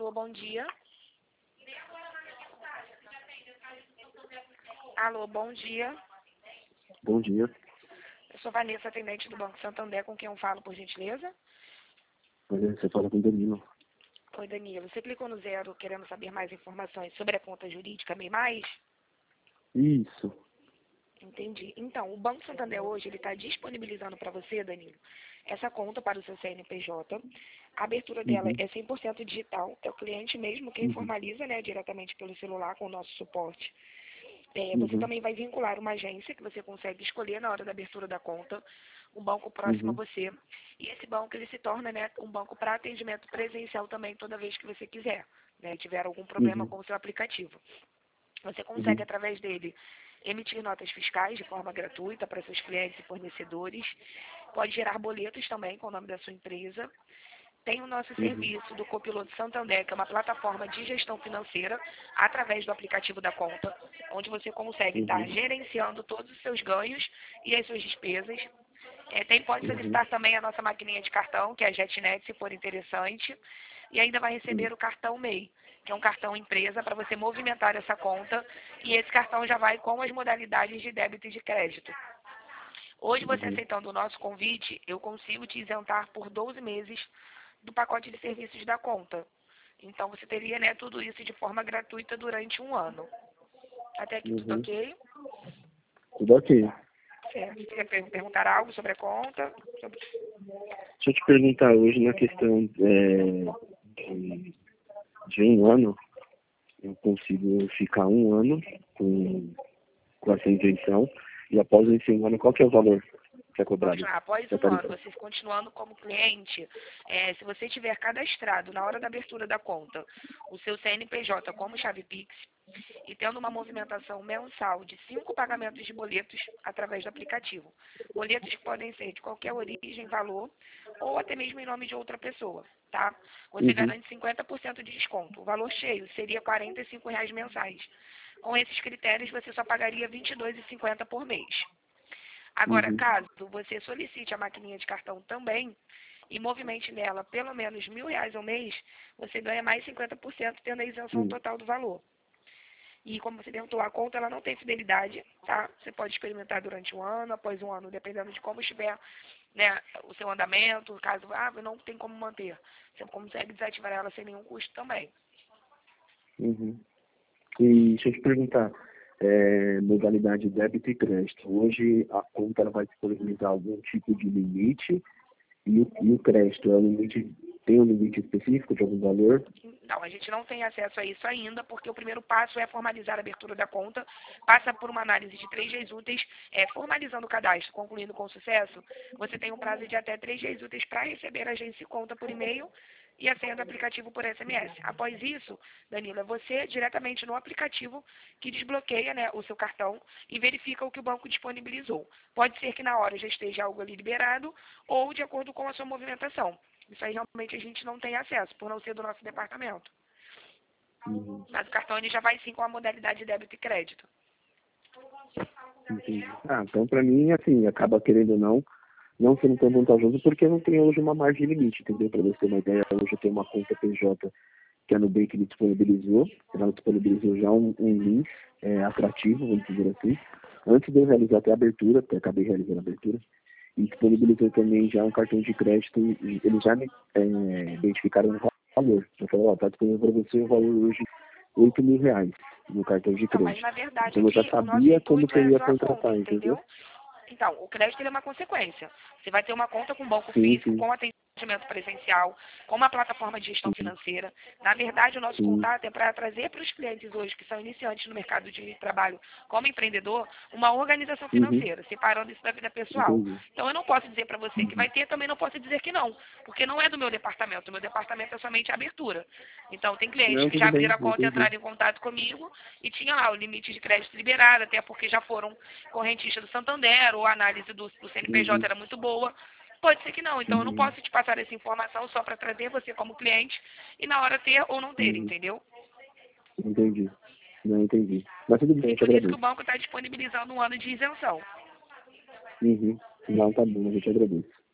Alô, bom dia. Alô, bom dia. Bom dia. Eu sou Vanessa, atendente do Banco Santander, com quem eu falo, por gentileza? Você fala com o Danilo. Oi, Danilo. Você clicou no 0 querendo saber mais informações sobre a conta jurídica MEI Mais? Isso. Entendi. Então, o Banco Santander hoje ele está disponibilizando para você, Danilo, essa conta para o seu CNPJ. A abertura dela é 100% digital. É o cliente mesmo quem formaliza, né, diretamente pelo celular com o nosso suporte. Você também vai vincular uma agência que você consegue escolher na hora da abertura da conta, um banco próximo a você. E esse banco ele se torna, né, um banco para atendimento presencial também toda vez que você quiser, né, tiver algum problema com o seu aplicativo. Você consegue, através dele, emitir notas fiscais de forma gratuita para seus clientes e fornecedores. Pode gerar boletos também com o nome da sua empresa. Tem o nosso serviço do Copiloto Santander, que é uma plataforma de gestão financeira, através do aplicativo da conta, onde você consegue estar gerenciando todos os seus ganhos e as suas despesas. Pode solicitar também a nossa maquininha de cartão, que é a JetNet, se for interessante. E ainda vai receber o cartão MEI, que é um cartão empresa para você movimentar essa conta. E esse cartão já vai com as modalidades de débito e de crédito. Hoje, você aceitando o nosso convite, eu consigo te isentar por 12 meses do pacote de serviços da conta. Então, você teria, né, tudo isso de forma gratuita durante um ano. Até aqui tudo ok? Tudo ok. Certo. Você quer perguntar algo sobre a conta? Deixa eu te perguntar hoje na questão de um ano, eu consigo ficar um ano com essa isenção e após esse um ano, qual que é o valor que é cobrado? Após um ano, você continuando como cliente, se você tiver cadastrado na hora da abertura da conta o seu CNPJ como chave Pix e tendo uma movimentação mensal de 5 pagamentos de boletos através do aplicativo. Boletos que podem ser de qualquer origem, valor, ou até mesmo em nome de outra pessoa, tá? Você garante 50% de desconto. O valor cheio seria R$ 45 mensais. Com esses critérios, você só pagaria R$ 22,50 por mês. Agora, caso você solicite a maquininha de cartão também e movimente nela pelo menos R$ 1.000 ao mês, você ganha mais 50% tendo a isenção total do valor. E como você perguntou, a conta ela não tem fidelidade, tá? Você pode experimentar durante um ano, após um ano, dependendo de como estiver, né, o seu andamento. Caso não tem como manter, você consegue desativar ela sem nenhum custo também. E deixa eu te perguntar, modalidade débito e crédito. Hoje a conta ela vai disponibilizar algum tipo de limite e o crédito tem um limite específico de algum valor? Não, a gente não tem acesso a isso ainda, porque o primeiro passo é formalizar a abertura da conta, passa por uma análise de 3 dias úteis, formalizando o cadastro, concluindo com sucesso, você tem um prazo de até 3 dias úteis para receber a agência e conta por e-mail e a senha do aplicativo por SMS. Após isso, Danilo, é você diretamente no aplicativo que desbloqueia, né, o seu cartão e verifica o que o banco disponibilizou. Pode ser que na hora já esteja algo ali liberado ou de acordo com a sua movimentação. Isso aí realmente a gente não tem acesso, por não ser do nosso departamento. Mas o cartão ele já vai sim com a modalidade de débito e crédito. Entendi. Então para mim, assim, acaba querendo ou não sendo tão vantajoso porque não tem hoje uma margem limite, entendeu? Para você ter uma ideia, hoje eu tenho uma conta PJ que a Nubank ele disponibilizou, ela disponibilizou já um link atrativo, vamos dizer assim, antes de eu realizar até a abertura, porque acabei realizando a abertura, e disponibilizou também já um cartão de crédito, e eles já me identificaram o valor. Eu falei, está disponível para você o valor hoje R$ 8.000 no cartão de crédito. Mas na verdade Então eu já aqui, sabia como que eu ia a conta, contratar, entendeu? Então, o crédito ele é uma consequência. Você vai ter uma conta com banco físico, com atendimento presencial, com uma plataforma de gestão financeira. Na verdade, o nosso contato é para trazer para os clientes hoje, que são iniciantes no mercado de trabalho como empreendedor, uma organização financeira, separando isso da vida pessoal. Então, eu não posso dizer para você que vai ter, também não posso dizer que não, porque não é do meu departamento. O meu departamento é somente a abertura. Então, tem clientes que já abriram a conta e entraram em contato comigo e tinha lá o limite de crédito liberado, até porque já foram correntistas do Santander, ou a análise do CNPJ era muito boa. Pode ser que não, então eu não posso te passar essa informação só para trazer você como cliente e na hora ter ou não ter, entendeu? Entendi. Não entendi. Mas tudo bem, eu te Por isso que agradeço. o banco está disponibilizando um ano de isenção. Não, tá bom, eu te agradeço.